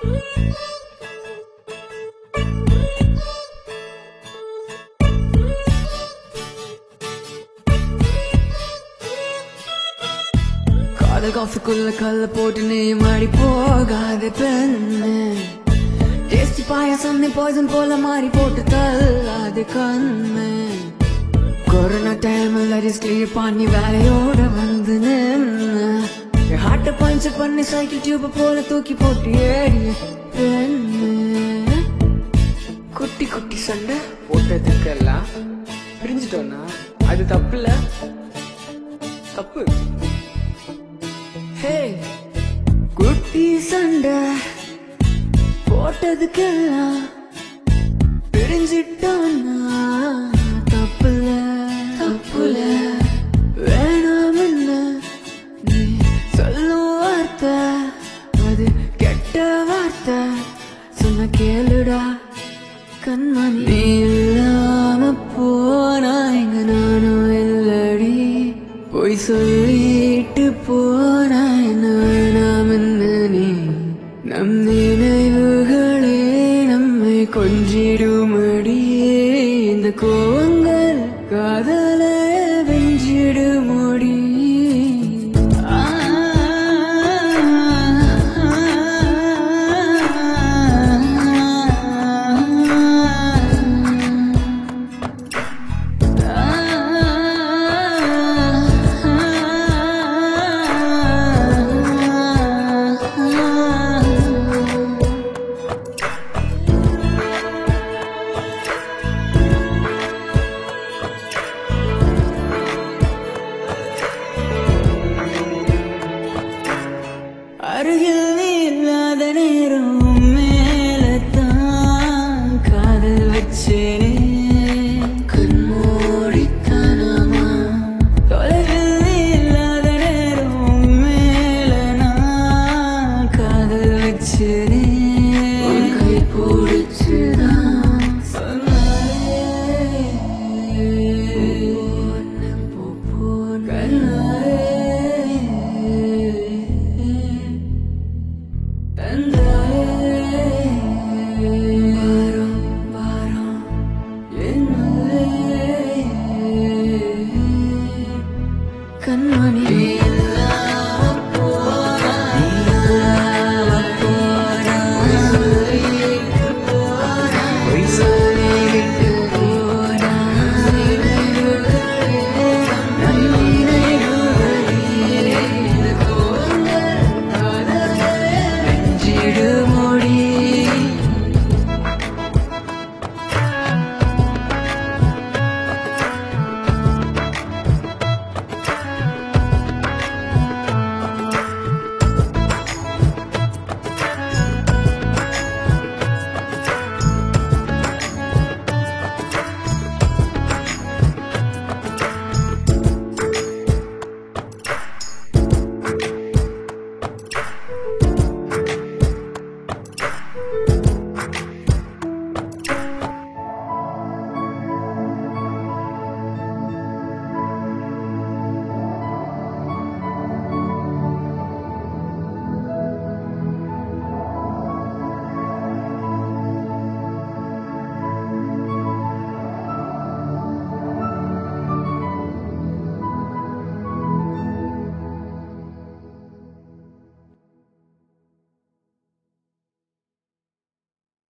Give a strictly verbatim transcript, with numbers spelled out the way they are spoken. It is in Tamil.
காதல் காஃபிக்குள்ள கல்ல போட்டு நீ மாடி போகாத பெண்ணு டேஸ்டி பாயாசம் நீ பாய்சன் போல மாறி போட்டு தள்ளாது கண்ணு கொரோனா டைம்ல ரிஸ்க்லி பண்ணி வேலையோட வந்து நின்று ஹார்ட்ட பஞ்ச் பண்ணி சைக்கிள் டியூப் போல தூக்கி போட்டு ஏறி பெண்ணு குட்டி குட்டி சண்டை போட்டதுக்கெல்லாம் பிரிஞ்சிட்டோன்னா அது தப்பு இல்ல தப்பு. ஹே குட்டி சண்டை போட்டதுக்கெல்லாம் பிரிஞ்சிட்டோன்னா தப்புல தப்புல வேணாம் என்ன நீ சொல்லும் வார்த்தை அது கெட்ட வார்த்தை சொன்ன கேளுடா கண்மணி. நீ இல்லாம போனா எங்க நானும் இல்லடி போய் சொல்லிட்டு போனா என்ன வேணாம் என்ன நீ நம் நினைவுகளே நம்மை கொஞ்சிடுமடியே இந்த கோவங்கள் காதலை வெஞ்சிடுமடி. அருகில் நீ இல்லாத நேரம் மேலத்தான் காதல் வச்சேனே